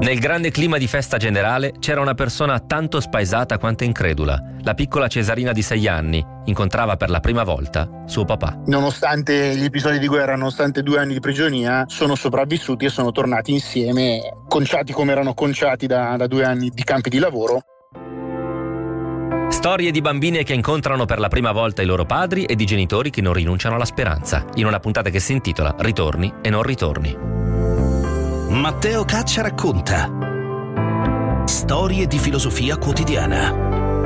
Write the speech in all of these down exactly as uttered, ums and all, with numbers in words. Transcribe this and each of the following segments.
Nel grande clima di festa generale c'era una persona tanto spaesata quanto incredula. La piccola Cesarina di sei anni incontrava per la prima volta suo papà. Nonostante gli episodi di guerra, nonostante due anni di prigionia, sono sopravvissuti e sono tornati insieme, conciati come erano conciati da, da due anni di campi di lavoro. Storie di bambine che incontrano per la prima volta i loro padri e di genitori che non rinunciano alla speranza, in una puntata che si intitola Ritorni e non ritorni. Matteo Caccia racconta storie di filosofia quotidiana.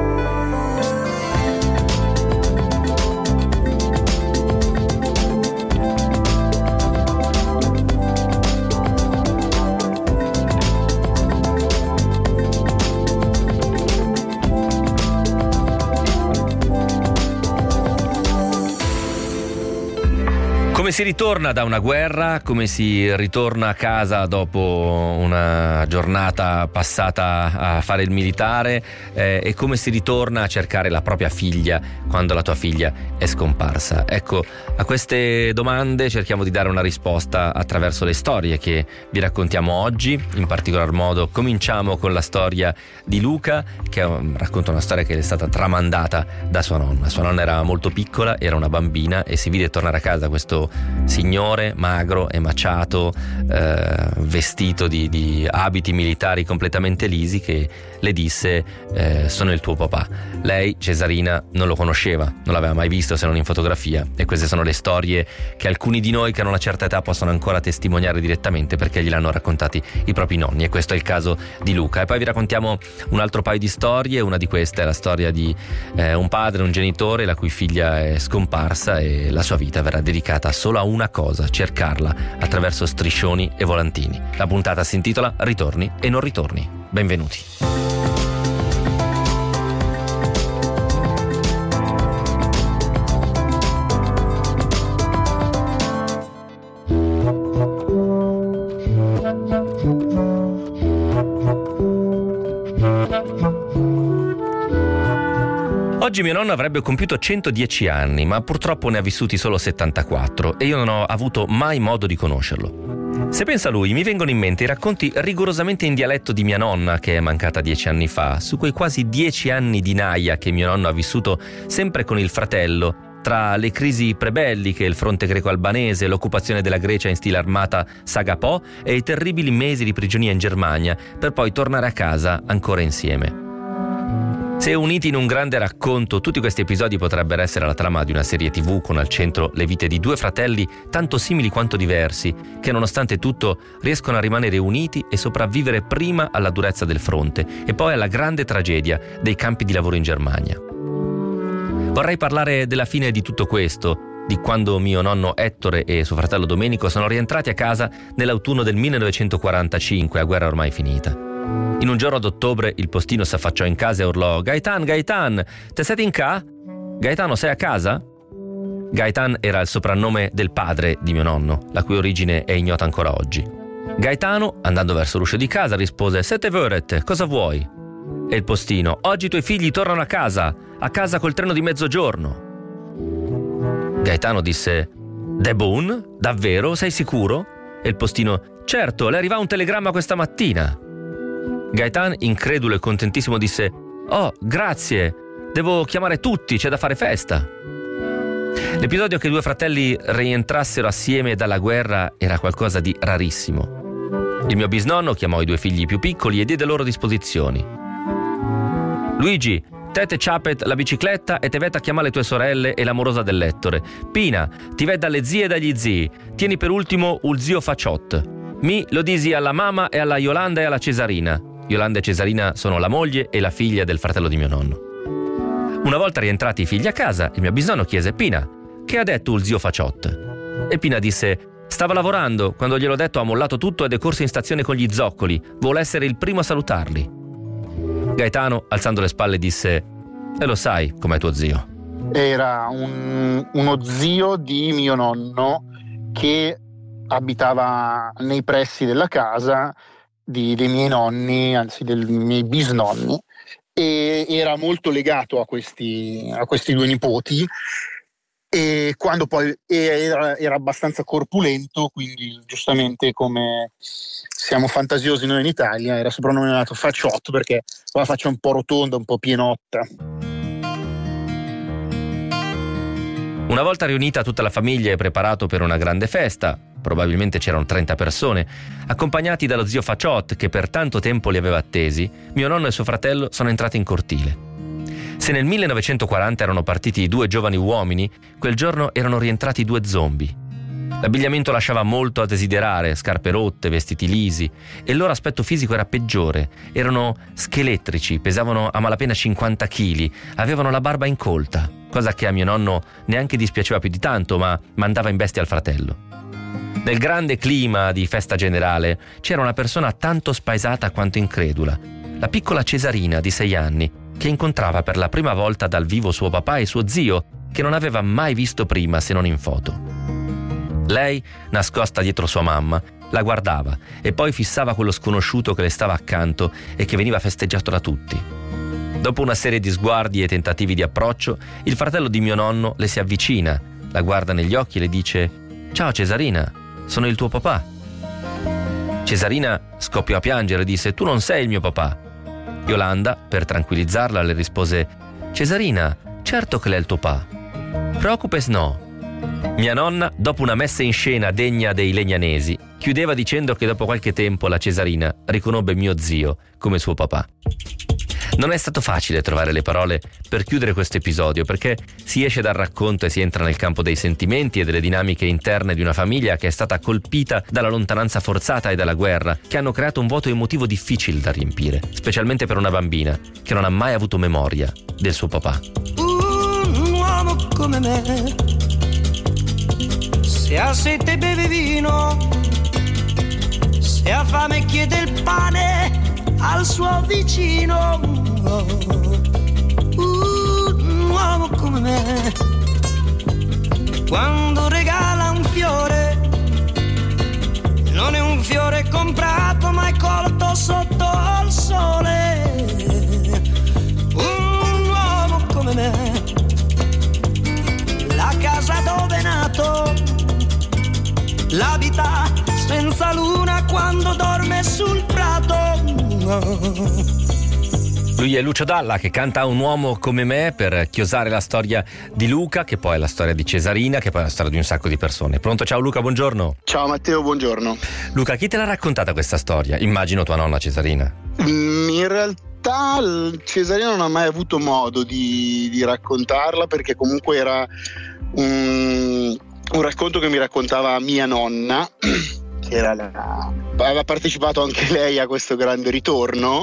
Come si ritorna da una guerra, come si ritorna a casa dopo una giornata passata a fare il militare eh, e come si ritorna a cercare la propria figlia quando la tua figlia è scomparsa. Ecco, a queste domande cerchiamo di dare una risposta attraverso le storie che vi raccontiamo oggi. In particolar modo cominciamo con la storia di Luca, che racconta una storia che è stata tramandata da sua nonna. Sua nonna era molto piccola, era una bambina e si vide tornare a casa questo signore magro e maciato, eh, vestito di, di abiti militari completamente lisi, che le disse eh, sono il tuo papà. Lei, Cesarina, non lo conosceva, non l'aveva mai visto se non in fotografia, e queste sono le storie che alcuni di noi che hanno una certa età possono ancora testimoniare direttamente perché gliel'hanno raccontati i propri nonni, e questo è il caso di Luca. E poi vi raccontiamo un altro paio di storie. Una di queste è la storia di eh, un padre, un genitore la cui figlia è scomparsa e la sua vita verrà dedicata solo a una cosa: cercarla attraverso striscioni e volantini. La puntata si intitola Ritorni e non ritorni. Benvenuti. Oggi mio nonno avrebbe compiuto centodieci anni, ma purtroppo ne ha vissuti solo settantaquattro e io non ho avuto mai modo di conoscerlo. Se penso a lui, mi vengono in mente i racconti rigorosamente in dialetto di mia nonna, che è mancata dieci anni fa, su quei quasi dieci anni di naia che mio nonno ha vissuto sempre con il fratello, tra le crisi prebelliche, il fronte greco-albanese, l'occupazione della Grecia in stile armata Saga Po e i terribili mesi di prigionia in Germania, per poi tornare a casa ancora insieme. Se uniti in un grande racconto, tutti questi episodi potrebbero essere la trama di una serie tivù con al centro le vite di due fratelli tanto simili quanto diversi, che nonostante tutto riescono a rimanere uniti e sopravvivere prima alla durezza del fronte e poi alla grande tragedia dei campi di lavoro in Germania. Vorrei parlare della fine di tutto questo, di quando mio nonno Ettore e suo fratello Domenico sono rientrati a casa nell'autunno del millenovecentoquarantacinque, a guerra ormai finita. In un giorno d'ottobre il postino si affacciò in casa e urlò: Gaetan, Gaetan, te siete in ca? Gaetano, sei a casa? Gaetan era il soprannome del padre di mio nonno, la cui origine è ignota ancora oggi. Gaetano, andando verso l'uscio di casa, rispose: Sete voret, cosa vuoi? E il postino: oggi i tuoi figli tornano a casa, a casa col treno di mezzogiorno. Gaetano disse: De bon? Davvero? Sei sicuro? E il postino: certo, le arriva un telegramma questa mattina. Gaetan, incredulo e contentissimo, disse: oh, grazie, devo chiamare tutti, c'è da fare festa. L'episodio che i due fratelli rientrassero assieme dalla guerra era qualcosa di rarissimo. Il mio bisnonno chiamò i due figli più piccoli e diede loro disposizioni. Luigi, te te ciapet la bicicletta e te vet a chiamare le tue sorelle e l'amorosa dell'Ettore. Pina, ti ved dalle zie e dagli zii. Tieni per ultimo un zio Faciot. Mi lo disi alla mamma e alla Yolanda e alla Cesarina. Yolanda e Cesarina sono la moglie e la figlia del fratello di mio nonno. Una volta rientrati i figli a casa, il mio bisnonno chiese: Pina, che ha detto il zio Faciot? E Pina disse: stava lavorando, quando gliel'ho detto ha mollato tutto ed è corso in stazione con gli zoccoli, vuole essere il primo a salutarli. Gaetano, alzando le spalle, disse: e lo sai com'è tuo zio? Era un, uno zio di mio nonno che abitava nei pressi della casa di, dei miei nonni, anzi dei miei bisnonni, e era molto legato a questi, a questi due nipoti, e quando poi era, era abbastanza corpulento, quindi giustamente come siamo fantasiosi noi in Italia era soprannominato Facciotto perché ha la faccia un po' rotonda, un po' pienotta. Una volta riunita tutta la famiglia e preparato per una grande festa, probabilmente c'erano trenta persone, accompagnati dallo zio Facciot che per tanto tempo li aveva attesi, mio nonno e suo fratello sono entrati in cortile. Se nel millenovecentoquaranta erano partiti due giovani uomini, quel giorno erano rientrati due zombie. L'abbigliamento lasciava molto a desiderare, scarpe rotte, vestiti lisi, e il loro aspetto fisico era peggiore. Erano scheletrici, pesavano a malapena cinquanta chili, avevano la barba incolta, cosa che a mio nonno neanche dispiaceva più di tanto, ma mandava in bestia al fratello. Nel grande clima di festa generale c'era una persona tanto spaesata quanto incredula, la piccola Cesarina di sei anni, che incontrava per la prima volta dal vivo suo papà e suo zio, che non aveva mai visto prima se non in foto. Lei, nascosta dietro sua mamma, la guardava e poi fissava quello sconosciuto che le stava accanto e che veniva festeggiato da tutti. Dopo una serie di sguardi e tentativi di approccio, il fratello di mio nonno le si avvicina, la guarda negli occhi e le dice: «Ciao Cesarina, sono il tuo papà». Cesarina scoppiò a piangere e disse: «Tu non sei il mio papà». Yolanda, per tranquillizzarla, le rispose: «Cesarina, certo che lei è il tuo papà. Preoccupes no». Mia nonna, dopo una messa in scena degna dei legnanesi, chiudeva dicendo che dopo qualche tempo la Cesarina riconobbe mio zio come suo papà. Non è stato facile trovare le parole per chiudere questo episodio, perché si esce dal racconto e si entra nel campo dei sentimenti e delle dinamiche interne di una famiglia che è stata colpita dalla lontananza forzata e dalla guerra, che hanno creato un vuoto emotivo difficile da riempire, specialmente per una bambina che non ha mai avuto memoria del suo papà. Un uomo come me, se ha sete beve vino, se ha fame chiede il pane al suo vicino. Un uomo come me, quando regala un fiore, non è un fiore comprato ma è colto sotto il sole. Un uomo come me, la casa dove è nato, l'abita senza luna quando dorme sul prato. Lui è Lucio Dalla, che canta Un uomo come me per chiosare la storia di Luca, che poi è la storia di Cesarina, che poi è la storia di un sacco di persone. Pronto? Ciao Luca, buongiorno. Ciao Matteo, buongiorno. Luca, chi te l'ha raccontata questa storia? Immagino tua nonna Cesarina. Mm, in realtà Cesarina non ha mai avuto modo di, di raccontarla, perché comunque era un, un racconto che mi raccontava mia nonna, che era la, aveva partecipato anche lei a questo grande ritorno,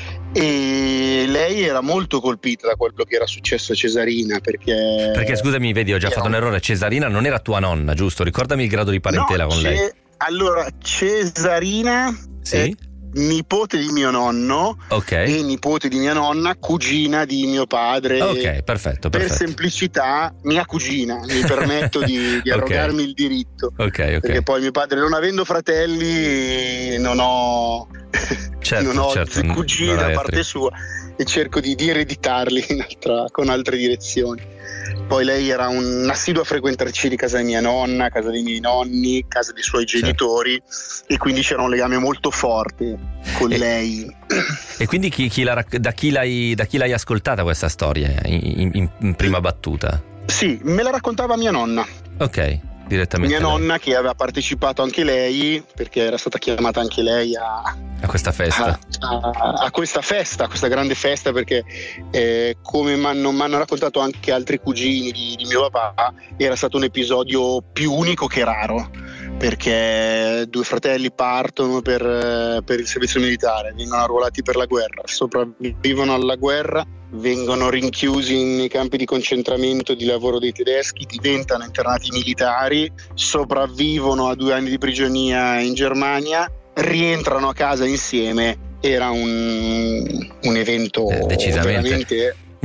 e lei era molto colpita da quello che era successo a Cesarina, perché perché scusami, vedi, ho già fatto un errore. Cesarina non era tua nonna, giusto? Ricordami il grado di parentela no, con lei. Allora, Cesarina sì? è nipote di mio nonno, okay, e nipote di mia nonna, cugina di mio padre. Ok, perfetto, per perfetto. semplicità mia cugina, mi permetto di, di arrogarmi okay. il diritto, ok, ok, perché poi mio padre, non avendo fratelli, non ho certo, non ho certo, cugini non da hai parte altri. sua, e cerco di, di ereditarli in altra, con altre direzioni. Poi lei era un'assidua frequentatrice di casa di mia nonna, casa dei miei nonni, casa dei suoi genitori, certo, e quindi c'era un legame molto forte con e, lei. E quindi chi, chi la, da, chi l'hai, da chi l'hai ascoltata questa storia in, in, in prima battuta? Sì, me la raccontava mia nonna. Ok, direttamente mia lei. Nonna, che aveva partecipato anche lei, perché era stata chiamata anche lei a, a questa festa a, a, a questa festa, a questa grande festa, perché eh, come mi hanno raccontato anche altri cugini di, di mio papà, era stato un episodio più unico che raro, perché due fratelli partono per, per il servizio militare, vengono arruolati per la guerra, sopravvivono alla guerra, vengono rinchiusi nei campi di concentramento di lavoro dei tedeschi, diventano internati militari, sopravvivono a due anni di prigionia in Germania, rientrano a casa insieme. Era un, un evento eh, decisamente veramente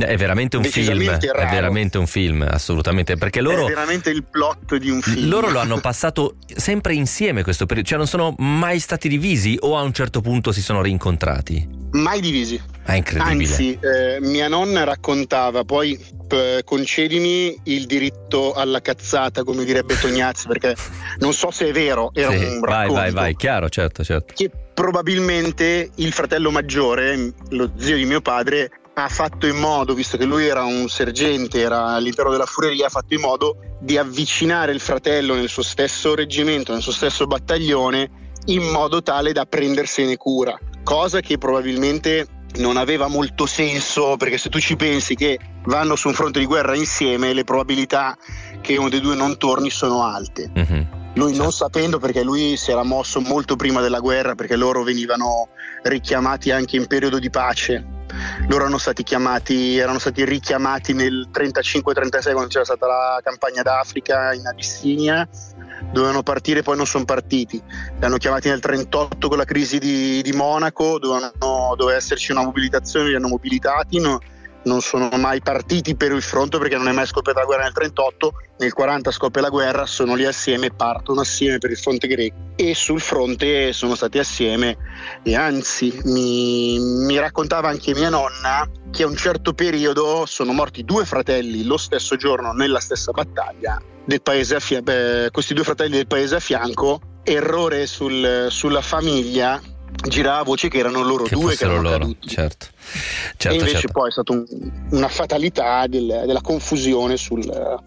È veramente un film, raro. È veramente un film, assolutamente, perché loro... È veramente il plot di un film. Loro lo hanno passato sempre insieme questo periodo, cioè non sono mai stati divisi o a un certo punto si sono rincontrati? Mai divisi. È incredibile. Anzi, eh, mia nonna raccontava, poi p- concedimi il diritto alla cazzata, come direbbe Tognazzi, perché non so se è vero, era Sì, un vai, racconto. vai, vai, chiaro, certo, certo. Che probabilmente il fratello maggiore, lo zio di mio padre, ha fatto in modo, visto che lui era un sergente, era all'interno della fureria, ha fatto in modo di avvicinare il fratello nel suo stesso reggimento, nel suo stesso battaglione, in modo tale da prendersene cura, cosa che probabilmente non aveva molto senso, perché se tu ci pensi che vanno su un fronte di guerra insieme, le probabilità che uno dei due non torni sono alte. Mm-hmm. Lui certo. non sapendo, perché lui si era mosso molto prima della guerra, perché loro venivano richiamati anche in periodo di pace. Loro erano stati chiamati, erano stati richiamati nel trentacinque trentasei, quando c'era stata la campagna d'Africa in Abissinia. Dovevano partire, poi non sono partiti. Li hanno chiamati nel trentotto con la crisi di, di Monaco, dovevano, doveva esserci una mobilitazione, li hanno mobilitati, no, non sono mai partiti per il fronte perché non è mai scoppiata la guerra nel trentotto, nel quaranta scoppia la guerra, sono lì assieme, partono assieme per il fronte greco e sul fronte sono stati assieme. E anzi mi, mi raccontava anche mia nonna che a un certo periodo sono morti due fratelli lo stesso giorno nella stessa battaglia del paese a fianco, questi due fratelli del paese a fianco, errore sul, sulla famiglia, girava voce che erano loro che due che erano loro, caduti. certo. certo e invece certo. poi è stata un, una fatalità del, della confusione sul,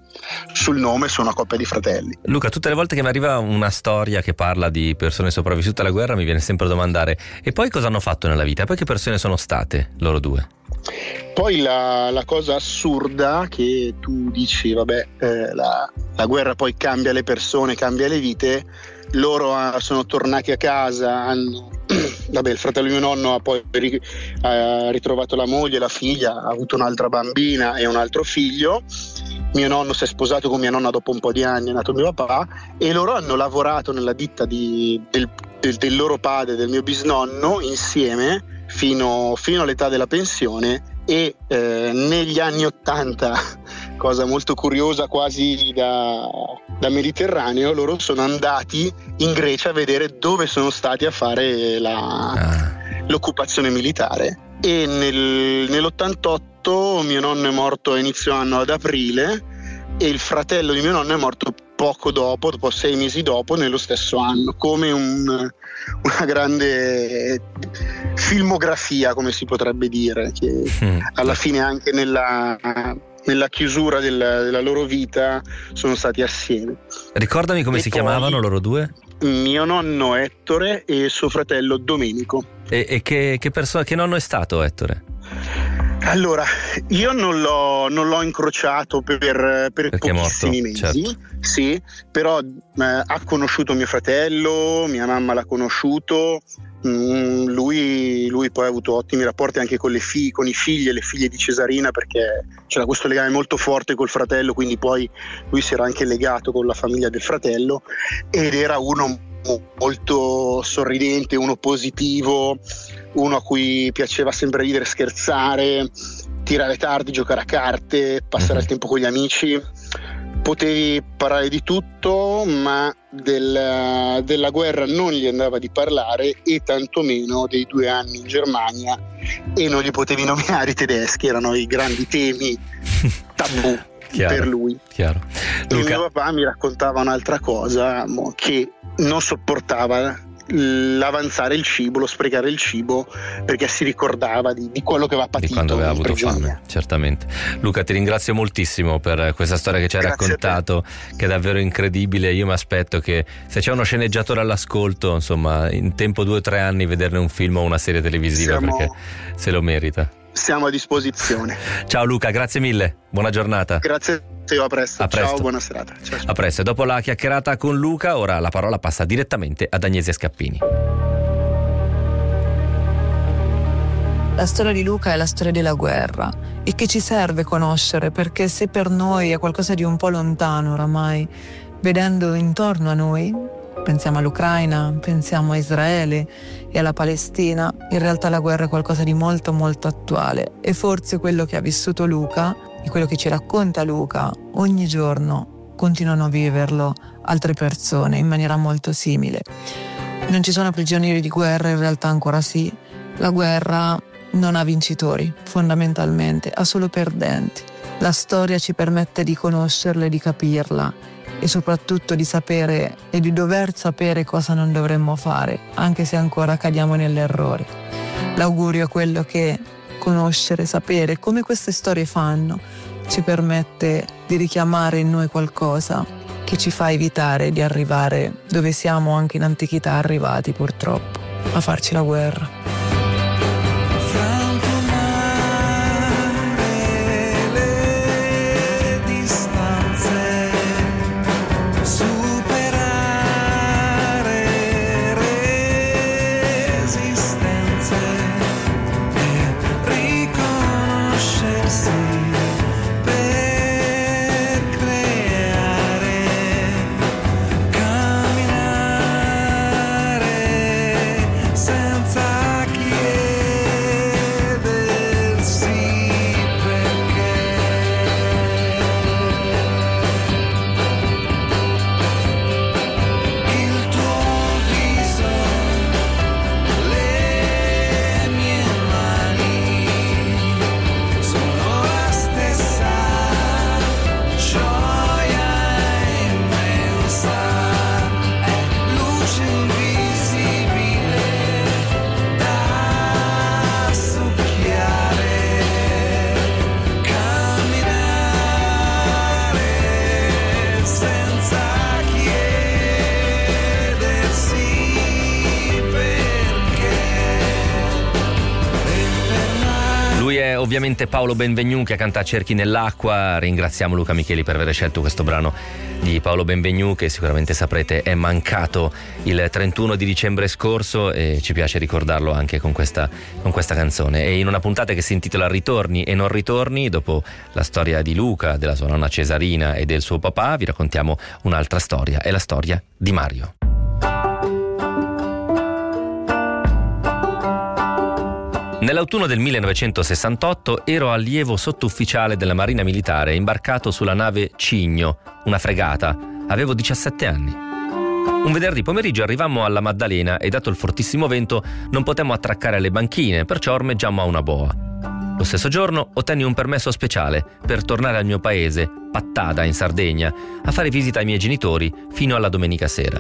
sul nome su una coppia di fratelli. Luca, tutte le volte che mi arriva una storia che parla di persone sopravvissute alla guerra mi viene sempre a domandare: e poi cosa hanno fatto nella vita? Poi che persone sono state loro due? Poi la, la cosa assurda che tu dici, vabbè, eh, la, la guerra poi cambia le persone, cambia le vite. Loro ah, sono tornati a casa, hanno, vabbè, il fratello di mio nonno ha poi ri, ha ritrovato la moglie, la figlia, ha avuto un'altra bambina e un altro figlio. Mio nonno si è sposato con mia nonna dopo un po' di anni, è nato mio papà, e loro hanno lavorato nella ditta di, del, del, del loro padre, del mio bisnonno, insieme fino, fino all'età della pensione. E eh, negli anni ottanta, cosa molto curiosa quasi da, da Mediterraneo, loro sono andati in Grecia a vedere dove sono stati a fare la, Ah. l'occupazione militare. E nel, nell'ottantotto mio nonno è morto a inizio anno ad aprile e il fratello di mio nonno è morto poco dopo, dopo sei mesi dopo, nello stesso anno, come un, una grande filmografia, come si potrebbe dire, che Mm. alla fine anche nella, nella chiusura della, della loro vita sono stati assieme. Ricordami come E si poi- chiamavano loro due? Mio nonno Ettore e suo fratello Domenico. E, e che, che persona, che nonno è stato Ettore? Allora, io non l'ho, non l'ho incrociato per, per Perché è morto, pochissimi mesi, certo. sì, però eh, ha conosciuto mio fratello, mia mamma l'ha conosciuto, mm, lui, lui poi ha avuto ottimi rapporti anche con, le figlie, con i figli e le figlie di Cesarina, perché c'era questo legame molto forte col fratello, quindi poi lui si era anche legato con la famiglia del fratello ed era uno molto sorridente, uno positivo, uno a cui piaceva sempre ridere, scherzare, tirare tardi, giocare a carte, passare il tempo con gli amici. Potevi parlare di tutto, ma del, della guerra non gli andava di parlare, e tantomeno dei due anni in Germania, e non gli potevi nominare i tedeschi, erano i grandi temi tabù Chiaro, per lui. chiaro. E Luca, mio papà mi raccontava un'altra cosa, mo, che non sopportava l'avanzare il cibo, lo sprecare il cibo, perché si ricordava di, di quello che aveva di patito quando aveva in avuto prigionia. fame, certamente. Luca, ti ringrazio moltissimo per questa storia che ci hai Grazie a te. raccontato, che è davvero incredibile. Io mi aspetto che, se c'è uno sceneggiatore all'ascolto, insomma, in tempo due o tre anni vederne un film o una serie televisiva, Siamo- perché se lo merita. Siamo a disposizione. Ciao Luca, grazie mille, buona giornata. Grazie a te, a presto. A presto. Ciao, buona serata. Ciao, ciao. A presto. Dopo la chiacchierata con Luca, ora la parola passa direttamente ad Agnese Scappini. La storia di Luca è la storia della guerra e che ci serve conoscere, perché se per noi è qualcosa di un po' lontano oramai, vedendo intorno a noi pensiamo all'Ucraina, pensiamo a Israele e alla Palestina. In realtà la guerra è qualcosa di molto molto attuale e forse quello che ha vissuto Luca e quello che ci racconta Luca ogni giorno continuano a viverlo altre persone in maniera molto simile. Non ci sono prigionieri di guerra, in realtà ancora sì. La guerra non ha vincitori, fondamentalmente, ha solo perdenti. La storia ci permette di conoscerla e di capirla e soprattutto di sapere e di dover sapere cosa non dovremmo fare, anche se ancora cadiamo nell'errore. L'augurio è quello che conoscere, sapere come queste storie fanno ci permette di richiamare in noi qualcosa che ci fa evitare di arrivare dove siamo anche in antichità arrivati, purtroppo, a farci la guerra. Ovviamente Paolo Benvenu, che canta Cerchi nell'acqua. Ringraziamo Luca Micheli per aver scelto questo brano di Paolo Benvenu, che sicuramente saprete è mancato il trentuno di dicembre scorso, e ci piace ricordarlo anche con questa, con questa canzone. E in una puntata che si intitola Ritorni e non ritorni, dopo la storia di Luca, della sua nonna Cesarina e del suo papà, vi raccontiamo un'altra storia, è la storia di Mario. Nell'autunno del millenovecentosessantotto ero allievo sottufficiale della Marina Militare, imbarcato sulla nave Cigno, una fregata. Avevo diciassette anni. Un venerdì pomeriggio arrivammo alla Maddalena e, dato il fortissimo vento, non potemmo attraccare alle banchine, perciò ormeggiammo a una boa. Lo stesso giorno ottenni un permesso speciale per tornare al mio paese, Pattada, in Sardegna, a fare visita ai miei genitori fino alla domenica sera.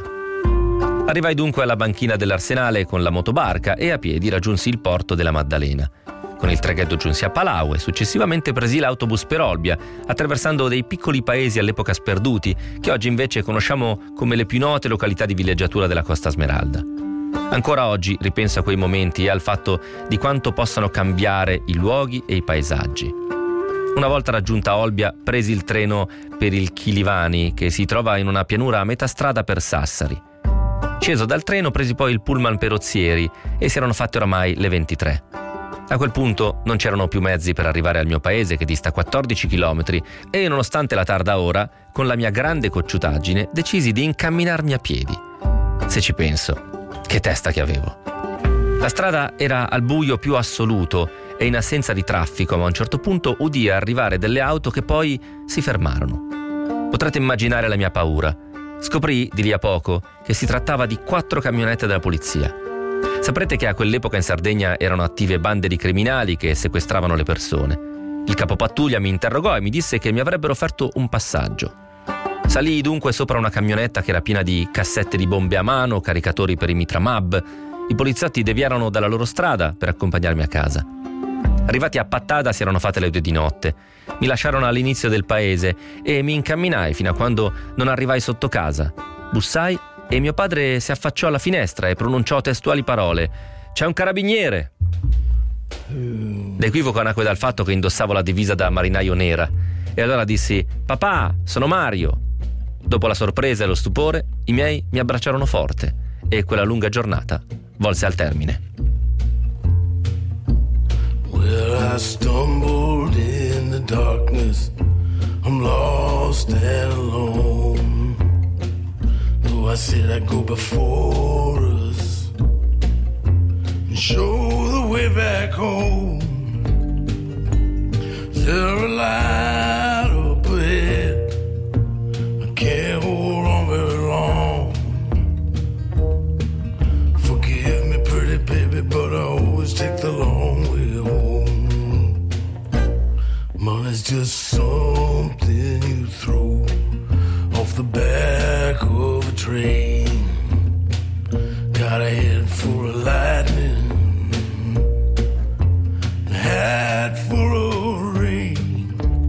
Arrivai dunque alla banchina dell'Arsenale con la motobarca e a piedi raggiunsi il porto della Maddalena. Con il traghetto giunsi a Palau e successivamente presi l'autobus per Olbia, attraversando dei piccoli paesi all'epoca sperduti, che oggi invece conosciamo come le più note località di villeggiatura della Costa Smeralda. Ancora oggi ripenso a quei momenti e al fatto di quanto possano cambiare i luoghi e i paesaggi. Una volta raggiunta Olbia, presi il treno per il Chilivani, che si trova in una pianura a metà strada per Sassari. Sceso dal treno, presi poi il pullman per Ozieri e si erano fatte oramai le ventitré. A quel punto non c'erano più mezzi per arrivare al mio paese, che dista quattordici chilometri, e nonostante la tarda ora, con la mia grande cocciutaggine, decisi di incamminarmi a piedi. Se ci penso, che testa che avevo. La strada era al buio più assoluto e in assenza di traffico, ma a un certo punto udii arrivare delle auto che poi si fermarono. Potrete immaginare la mia paura. Scoprì di lì a poco che si trattava di quattro camionette della polizia. Saprete che a quell'epoca in Sardegna erano attive bande di criminali che sequestravano le persone. Il capopattuglia mi interrogò e mi disse che mi avrebbero offerto un passaggio. Salii dunque sopra una camionetta che era piena di cassette di bombe a mano, caricatori per i Mitramab. I poliziotti deviarono dalla loro strada per accompagnarmi a casa. Arrivati a Pattada si erano fatte le due di notte. Mi lasciarono all'inizio del paese e mi incamminai fino a quando non arrivai sotto casa. Bussai e mio padre si affacciò alla finestra e pronunciò testuali parole: «C'è un carabiniere!» L'equivoco nacque dal fatto che indossavo la divisa da marinaio nera. E allora dissi: «Papà, sono Mario!» Dopo la sorpresa e lo stupore, i miei mi abbracciarono forte e quella lunga giornata volse al termine. Well, I stumbled in the darkness, I'm lost and alone. Though So I said I'd go before us and show the way back home. There a light up ahead, I can't hold on very long. Forgive me, pretty baby, but I always take the long way home. Money's just something you throw off the back of a train. Got a head full of lightning, a hat full of rain,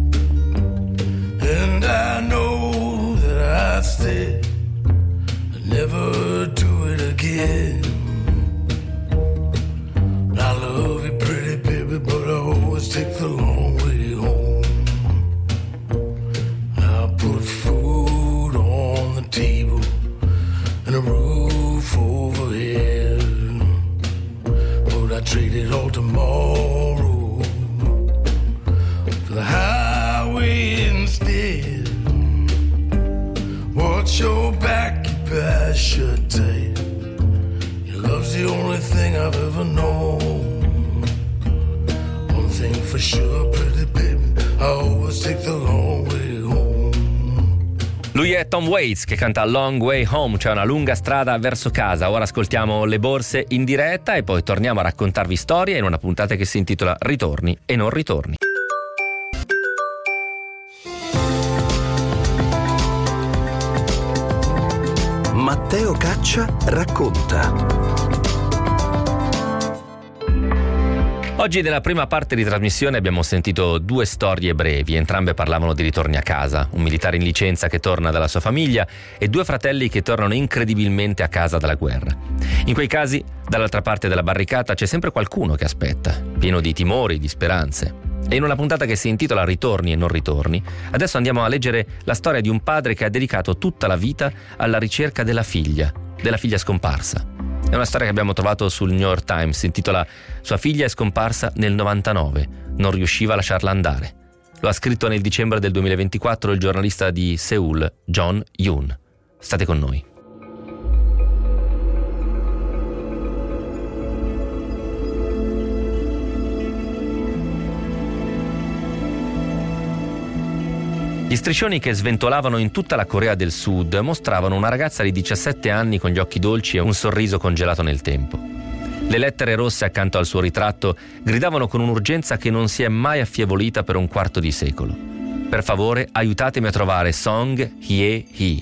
and I know that I'd stay, I'd never do it again. I love you, pretty baby, but I always take the long way home. I put food on the table and a roof overhead, but I trade it all tomorrow for the highway instead. Watch your back, keep your eyes shut tight. Your love's the only thing I've ever known. One thing for sure, pretty baby, I always take the long way home. Lui è Tom Waits che canta Long Way Home, cioè una lunga strada verso casa. Ora ascoltiamo Le Borse in diretta e poi torniamo a raccontarvi storie in una puntata che si intitola Ritorni e non ritorni. Matteo Caccia racconta. Oggi nella prima parte di trasmissione abbiamo sentito due storie brevi, entrambe parlavano di ritorni a casa, un militare in licenza che torna dalla sua famiglia e due fratelli che tornano incredibilmente a casa dalla guerra. In quei casi, dall'altra parte della barricata c'è sempre qualcuno che aspetta, pieno di timori, di speranze. E in una puntata che si intitola Ritorni e non ritorni, adesso andiamo a leggere la storia di un padre che ha dedicato tutta la vita alla ricerca della figlia, della figlia scomparsa. È una storia che abbiamo trovato sul New York Times, si intitola Sua figlia è scomparsa nel novantanove, non riusciva a lasciarla andare. Lo ha scritto nel dicembre del duemilaventiquattro il giornalista di Seoul, John Yoon. State con noi. Gli striscioni che sventolavano in tutta la Corea del Sud mostravano una ragazza di diciassette anni con gli occhi dolci e un sorriso congelato nel tempo. Le lettere rosse accanto al suo ritratto gridavano con un'urgenza che non si è mai affievolita per un quarto di secolo. Per favore, aiutatemi a trovare Song Hye-hee.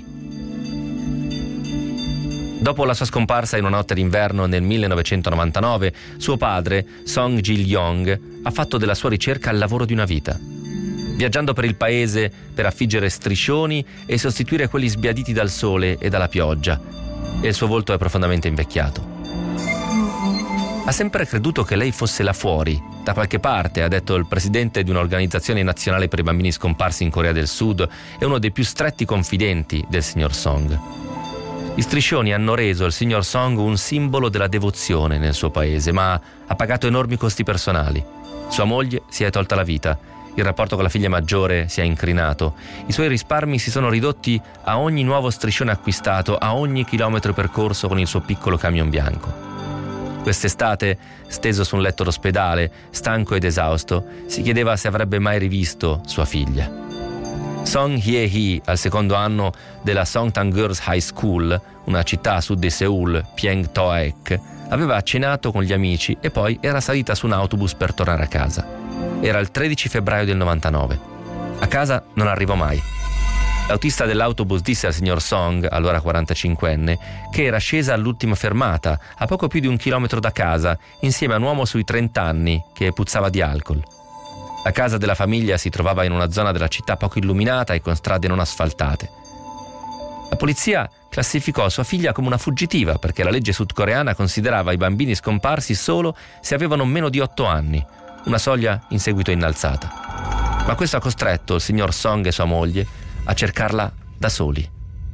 Dopo la sua scomparsa in una notte d'inverno nel millenovecentonovantanove, suo padre, Song Ji-yong, ha fatto della sua ricerca il lavoro di una vita. Viaggiando per il paese per affiggere striscioni e sostituire quelli sbiaditi dal sole e dalla pioggia, e il suo volto è profondamente invecchiato. Ha sempre creduto che lei fosse là fuori, da qualche parte, ha detto il presidente di un'organizzazione nazionale per i bambini scomparsi in Corea del Sud e uno dei più stretti confidenti del signor Song. Gli striscioni hanno reso il signor Song un simbolo della devozione nel suo paese, ma ha pagato enormi costi personali. Sua moglie si è tolta la vita. Il rapporto con la figlia maggiore si è incrinato. I suoi risparmi si sono ridotti a ogni nuovo striscione acquistato, a ogni chilometro percorso con il suo piccolo camion bianco. Quest'estate, steso su un letto d'ospedale, stanco ed esausto, si chiedeva se avrebbe mai rivisto sua figlia. Song Hye-hee, al secondo anno della Songtan Girls High School, una città a sud di Seoul, Pyeongtaek, aveva cenato con gli amici e poi era salita su un autobus per tornare a casa. Era il tredici febbraio del novantanove. A casa non arrivò mai. L'autista dell'autobus disse al signor Song, allora quarantacinquenne, che era scesa all'ultima fermata, a poco più di un chilometro da casa, insieme a un uomo sui trent'anni che puzzava di alcol. La casa della famiglia si trovava in una zona della città poco illuminata e con strade non asfaltate. La polizia classificò sua figlia come una fuggitiva perché la legge sudcoreana considerava i bambini scomparsi solo se avevano meno di otto anni, una soglia in seguito innalzata. Ma questo ha costretto il signor Song e sua moglie a cercarla da soli.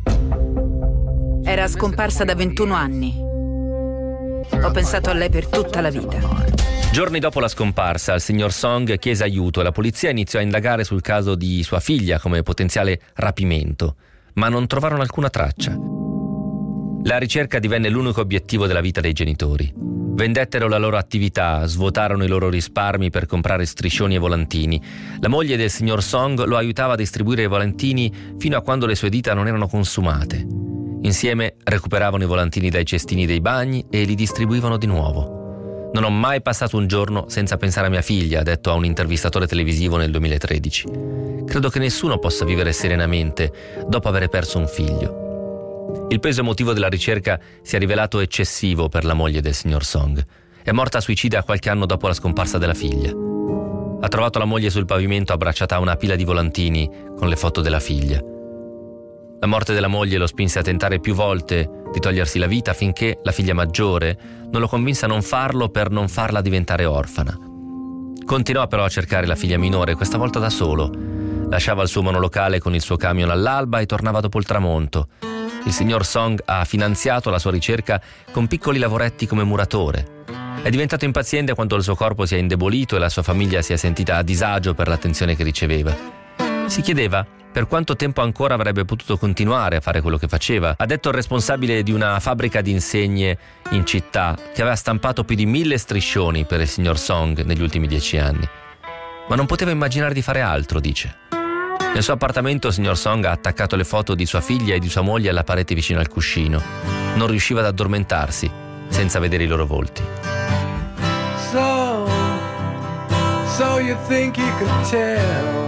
Era scomparsa da ventuno anni. Ho pensato a lei per tutta la vita. Giorni dopo la scomparsa, il signor Song chiese aiuto e la polizia iniziò a indagare sul caso di sua figlia come potenziale rapimento, ma non trovarono alcuna traccia. La ricerca divenne l'unico obiettivo della vita dei genitori. Vendettero la loro attività, svuotarono i loro risparmi per comprare striscioni e volantini. La moglie del signor Song lo aiutava a distribuire i volantini fino a quando le sue dita non erano consumate. Insieme recuperavano i volantini dai cestini dei bagni e li distribuivano di nuovo. Non ho mai passato un giorno senza pensare a mia figlia, ha detto a un intervistatore televisivo nel duemilatredici. Credo che nessuno possa vivere serenamente dopo aver perso un figlio. Il peso emotivo della ricerca si è rivelato eccessivo per la moglie del signor Song. È morta suicida qualche anno dopo la scomparsa della figlia. Ha trovato la moglie sul pavimento abbracciata a una pila di volantini con le foto della figlia. La morte della moglie lo spinse a tentare più volte di togliersi la vita finché la figlia maggiore non lo convinse a non farlo per non farla diventare orfana. Continuò però a cercare la figlia minore, questa volta da solo. Lasciava il suo monolocale con il suo camion all'alba e tornava dopo il tramonto. Il signor Song ha finanziato la sua ricerca con piccoli lavoretti come muratore. È diventato impaziente quando il suo corpo si è indebolito e la sua famiglia si è sentita a disagio per l'attenzione che riceveva. Si chiedeva per quanto tempo ancora avrebbe potuto continuare a fare quello che faceva. Ha detto il responsabile di una fabbrica di insegne in città che aveva stampato più di mille striscioni per il signor Song negli ultimi dieci anni. Ma non poteva immaginare di fare altro, dice. Nel suo appartamento il signor Song ha attaccato le foto di sua figlia e di sua moglie alla parete vicino al cuscino. Non riusciva ad addormentarsi senza vedere i loro volti. So, so you think you could tell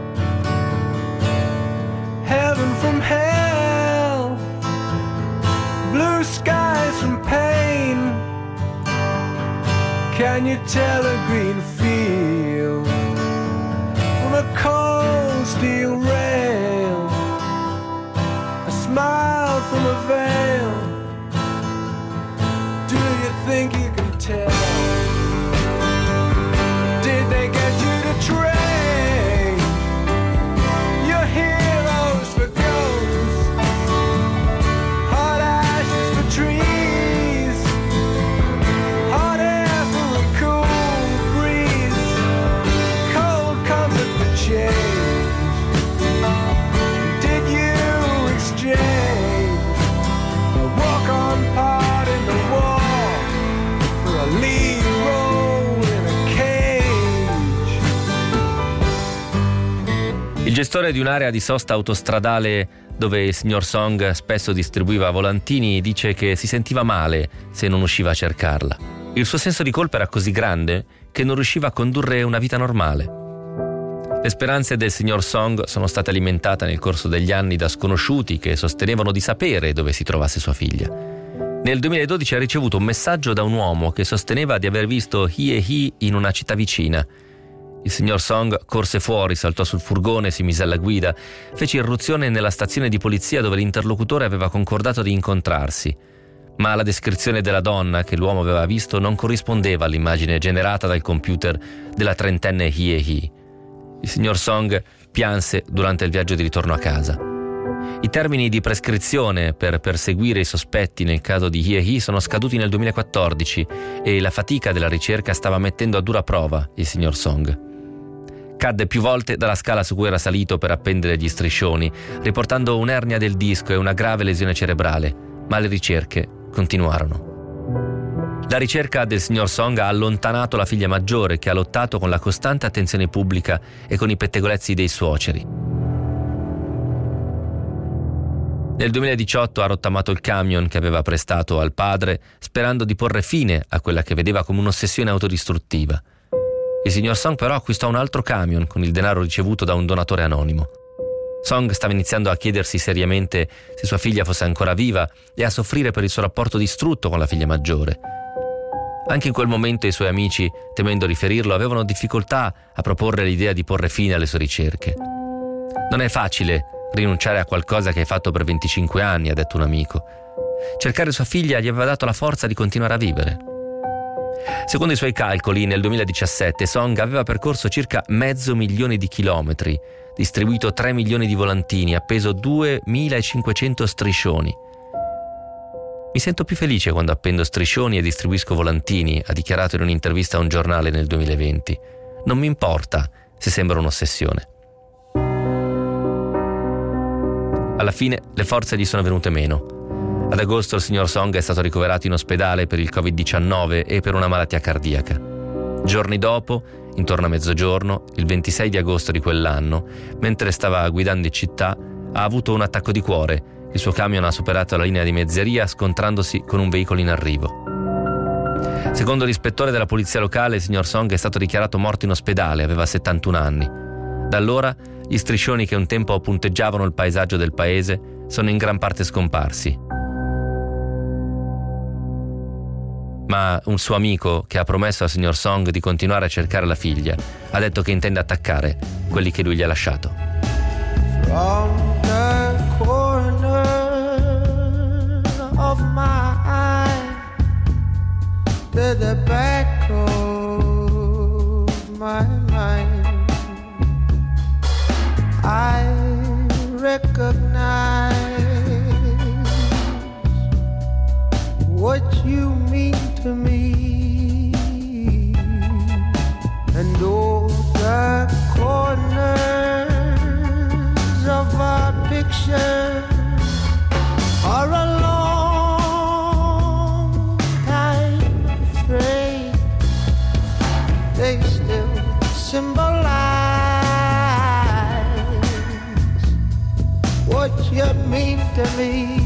heaven from hell, blue skies from pain. Can you tell a green field from a cold steel rail, a smile from a veil? Do you think you can tell? Did they get you to trade your heroes for ghosts, hot ashes for trees, hot air for a cool breeze, cold comfort for change? Did you exchange a walk-on part in the wall for a lead role in a cage? Il gestore di un'area di sosta autostradale dove il signor Song spesso distribuiva volantini dice che si sentiva male se non usciva a cercarla. Il suo senso di colpa era così grande che non riusciva a condurre una vita normale. Le speranze del signor Song sono state alimentate nel corso degli anni da sconosciuti che sostenevano di sapere dove si trovasse sua figlia. Nel duemiladodici ha ricevuto un messaggio da un uomo che sosteneva di aver visto Hye-hee in una città vicina. Il signor Song corse fuori, saltò sul furgone, si mise alla guida, fece irruzione nella stazione di polizia dove l'interlocutore aveva concordato di incontrarsi. Ma la descrizione della donna che l'uomo aveva visto non corrispondeva all'immagine generata dal computer della trentenne Hye-hee. Il signor Song pianse durante il viaggio di ritorno a casa. I termini di prescrizione per perseguire i sospetti nel caso di Hye-hee sono scaduti nel duemilaquattordici e la fatica della ricerca stava mettendo a dura prova il signor Song. Cadde più volte dalla scala su cui era salito per appendere gli striscioni, riportando un'ernia del disco e una grave lesione cerebrale, ma le ricerche continuarono. La ricerca del signor Song ha allontanato la figlia maggiore che ha lottato con la costante attenzione pubblica e con i pettegolezzi dei suoceri. Nel duemiladiciotto ha rottamato il camion che aveva prestato al padre, sperando di porre fine a quella che vedeva come un'ossessione autodistruttiva. Il signor Song però acquistò un altro camion con il denaro ricevuto da un donatore anonimo. Song stava iniziando a chiedersi seriamente se sua figlia fosse ancora viva e a soffrire per il suo rapporto distrutto con la figlia maggiore. Anche in quel momento i suoi amici, temendo riferirlo, avevano difficoltà a proporre l'idea di porre fine alle sue ricerche. Non è facile rinunciare a qualcosa che hai fatto per venticinque anni, ha detto un amico. Cercare sua figlia gli aveva dato la forza di continuare a vivere. Secondo i suoi calcoli, nel duemiladiciassette Song aveva percorso circa mezzo milione di chilometri, distribuito tre milioni di volantini, appeso duemilacinquecento striscioni. Mi sento più felice quando appendo striscioni e distribuisco volantini, ha dichiarato in un'intervista a un giornale nel duemilaventi. Non mi importa se sembra un'ossessione. Alla fine le forze gli sono venute meno. Ha Ad agosto il signor Song è stato ricoverato in ospedale per il covid diciannove e per una malattia cardiaca. Giorni dopo, intorno a mezzogiorno, il ventisei di agosto di quell'anno, mentre stava guidando in città, ha avuto un attacco di cuore. Il suo camion ha superato la linea di mezzeria scontrandosi con un veicolo in arrivo. Secondo l'ispettore della polizia locale, il signor Song è stato dichiarato morto in ospedale, aveva settantuno anni. Da allora, gli striscioni che un tempo punteggiavano il paesaggio del paese sono in gran parte scomparsi. Ma un suo amico, che ha promesso al signor Song di continuare a cercare la figlia, ha detto che intende attaccare quelli che lui gli ha lasciato. From the corner of my eye to the back of my mind, I recognize what you mean to me, and all the corners of our picture are a long time frame. They still symbolize what you mean to me.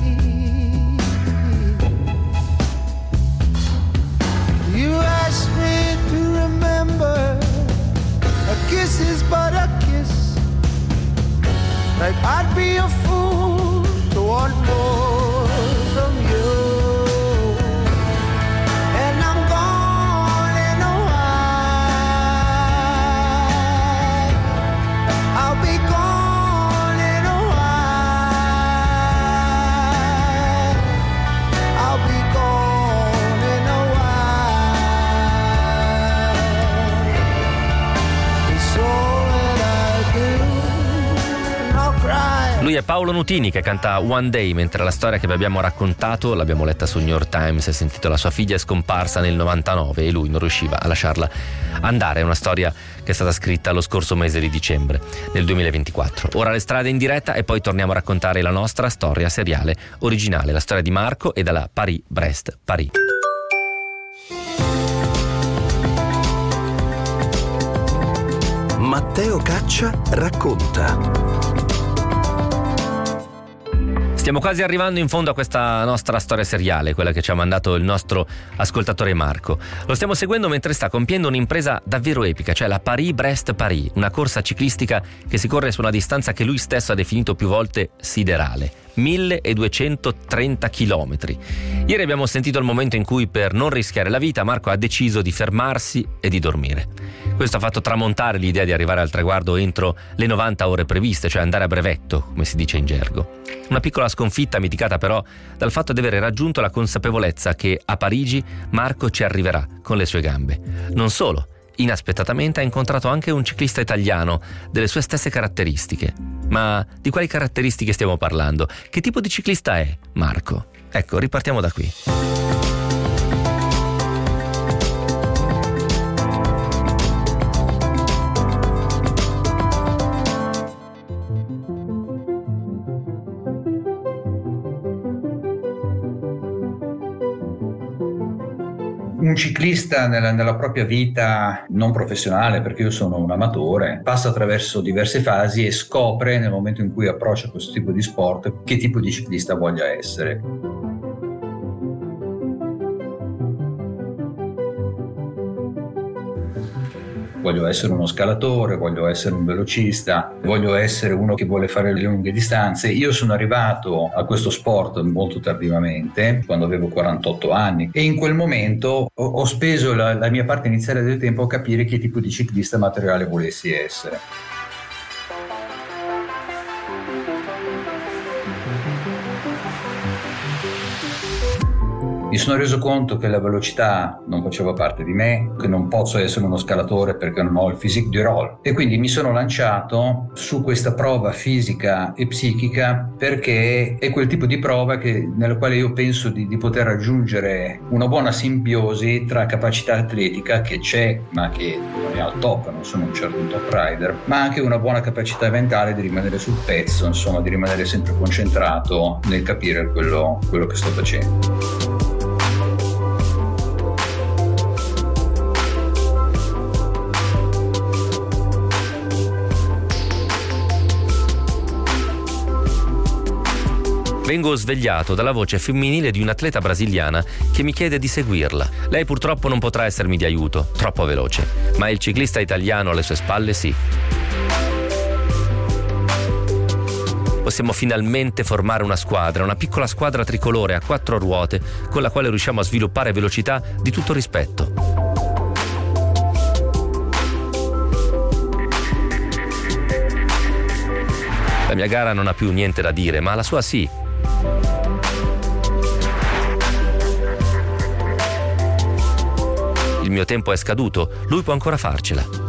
You asked me to remember a kiss is but a kiss, like I'd be a fool to want more from you. And I'm gone in a while, I'll be gone in a while, I'll be gone in a while. It's all that I do. Lui è Paolo Nutini, che canta One Day, mentre la storia che vi abbiamo raccontato l'abbiamo letta sul New York Times e sentito la sua figlia è scomparsa nel novantanove e lui non riusciva a lasciarla andare. È una storia che è stata scritta lo scorso mese di dicembre del duemilaventiquattro. Ora le strade in diretta e poi torniamo a raccontare la nostra storia seriale originale, la storia di Marco e dalla Paris-Brest-Paris. Matteo Caccia racconta. Stiamo quasi arrivando in fondo a questa nostra storia seriale, quella che ci ha mandato il nostro ascoltatore Marco. Lo stiamo seguendo mentre sta compiendo un'impresa davvero epica, cioè la Paris-Brest-Paris, una corsa ciclistica che si corre su una distanza che lui stesso ha definito più volte siderale. milleduecentotrenta chilometri. Ieri abbiamo sentito il momento in cui, per non rischiare la vita, Marco ha deciso di fermarsi e di dormire. Questo ha fatto tramontare l'idea di arrivare al traguardo entro le novanta ore previste, cioè andare a brevetto, come si dice in gergo. Una piccola sconfitta mitigata però dal fatto di aver raggiunto la consapevolezza che a Parigi Marco ci arriverà con le sue gambe. Non solo, inaspettatamente ha incontrato anche un ciclista italiano delle sue stesse caratteristiche. Ma di quali caratteristiche stiamo parlando? Che tipo di ciclista è Marco? Ecco, ripartiamo da qui. Un ciclista nella, nella propria vita non professionale, perché io sono un amatore, passa attraverso diverse fasi e scopre nel momento in cui approccia questo tipo di sport che tipo di ciclista voglia essere. Voglio essere uno scalatore, voglio essere un velocista, voglio essere uno che vuole fare le lunghe distanze. Io sono arrivato a questo sport molto tardivamente, quando avevo quarantotto anni, e in quel momento ho, ho speso la, la mia parte iniziale del tempo a capire che tipo di ciclista materiale volessi essere. Mi sono reso conto che la velocità non faceva parte di me, che non posso essere uno scalatore perché non ho il physique du rôle, e quindi mi sono lanciato su questa prova fisica e psichica perché è quel tipo di prova che, nella quale io penso di, di poter raggiungere una buona simbiosi tra capacità atletica, che c'è ma che non è al top, non sono un certo top rider, ma anche una buona capacità mentale di rimanere sul pezzo, insomma di rimanere sempre concentrato nel capire quello, quello che sto facendo. Vengo svegliato dalla voce femminile di un'atleta brasiliana che mi chiede di seguirla. Lei purtroppo non potrà essermi di aiuto, troppo veloce, ma il ciclista italiano alle sue spalle sì. Possiamo finalmente formare una squadra, una piccola squadra tricolore a quattro ruote con la quale riusciamo a sviluppare velocità di tutto rispetto. La mia gara non ha più niente da dire, ma la sua sì. Il mio tempo è scaduto, lui può ancora farcela.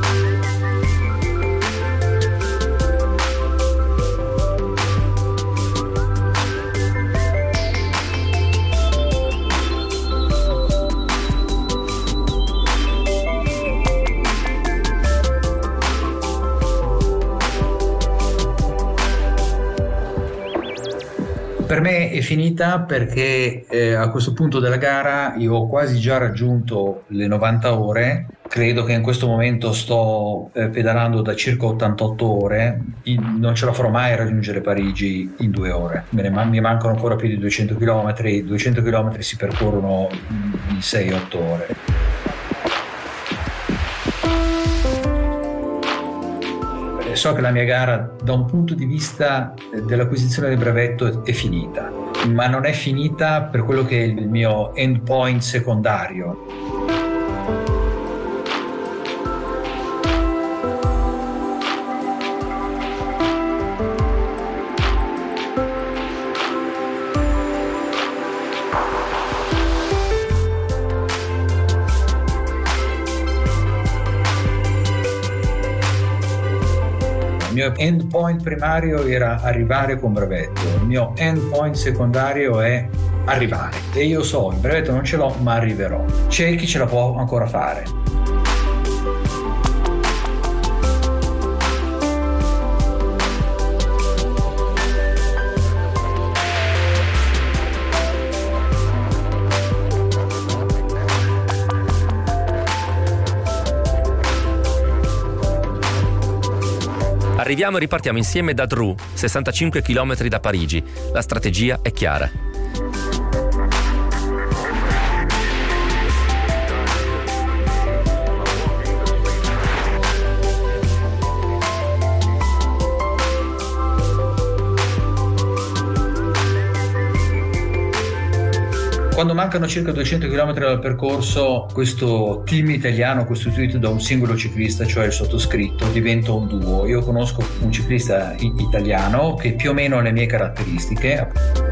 Per me è finita perché eh, a questo punto della gara io ho quasi già raggiunto le novanta ore, credo che in questo momento sto eh, pedalando da circa ottantotto ore, in, non ce la farò mai a raggiungere Parigi in due ore, Me ne man- mi mancano ancora più di duecento chilometri, duecento chilometri si percorrono in sei otto ore. So che la mia gara da un punto di vista dell'acquisizione del brevetto è finita, ma non è finita per quello che è il mio endpoint secondario. Il mio endpoint primario era arrivare con brevetto, il mio endpoint secondario è arrivare. E io so, il brevetto non ce l'ho, ma arriverò. C'è chi ce la può ancora fare. Arriviamo e ripartiamo insieme da Dreux, sessantacinque chilometri da Parigi. La strategia è chiara. Quando mancano circa duecento chilometri dal percorso, questo team italiano costituito da un singolo ciclista, cioè il sottoscritto, diventa un duo. Io conosco un ciclista italiano che più o meno ha le mie caratteristiche.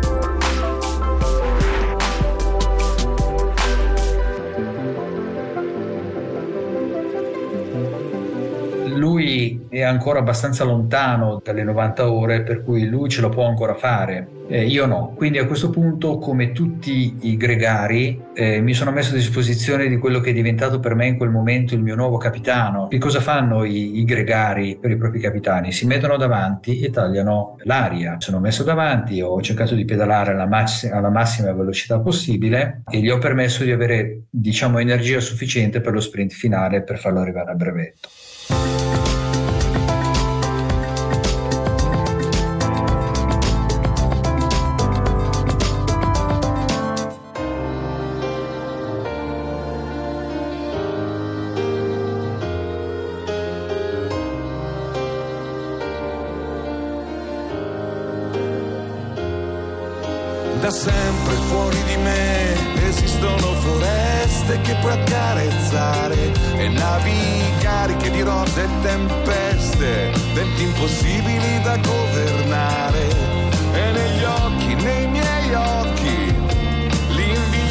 Lui è ancora abbastanza lontano dalle novanta ore, per cui lui ce lo può ancora fare, eh, io no. Quindi a questo punto, come tutti i gregari, eh, mi sono messo a disposizione di quello che è diventato per me in quel momento il mio nuovo capitano. Che cosa fanno i, i gregari per i propri capitani? Si mettono davanti e tagliano l'aria. Sono messo davanti, ho cercato di pedalare alla, massi- alla massima velocità possibile e gli ho permesso di avere, diciamo, energia sufficiente per lo sprint finale per farlo arrivare al brevetto. Da sempre fuori di me esistono foreste che puoi accarezzare e navi cariche di rose e tempeste, venti impossibili da governare. E negli occhi, nei miei occhi, l'invidia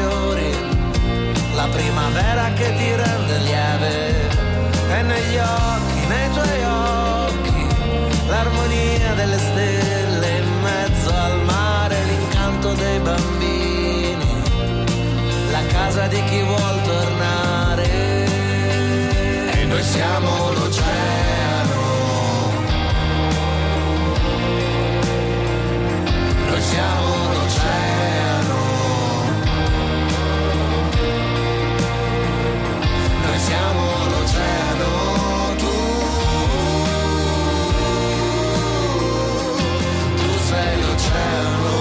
fiori, la primavera che ti rende lieve, e negli occhi, nei tuoi occhi, l'armonia delle stelle in mezzo al mare, l'incanto dei bambini, la casa di chi vuol tornare. E noi siamo l'oceano, noi siamo l'oceano, noi siamo l'oceano, tu, tu sei l'oceano.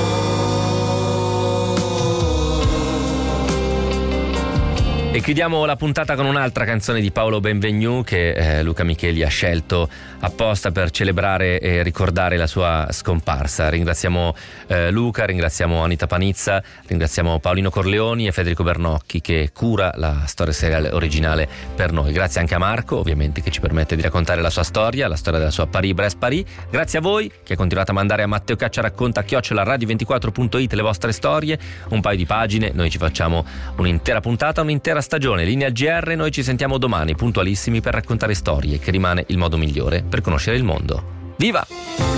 E chiudiamo la puntata con un'altra canzone di Paolo Benvenu che eh, Luca Micheli ha scelto apposta per celebrare e ricordare la sua scomparsa. Ringraziamo eh, Luca, ringraziamo Anita Panizza, ringraziamo Paolino Corleoni e Federico Bernocchi che cura la storia seriale originale per noi. Grazie anche a Marco, ovviamente, che ci permette di raccontare la sua storia, la storia della sua Paris-Brest-Paris. Grazie a voi che continuate a mandare a Matteo Caccia racconta chiocciola radio ventiquattro punto it le vostre storie, un paio di pagine, noi ci facciamo un'intera puntata, un'intera stagione. Linea G R, noi ci sentiamo domani puntualissimi per raccontare storie, che rimane il modo migliore per conoscere il mondo. Viva!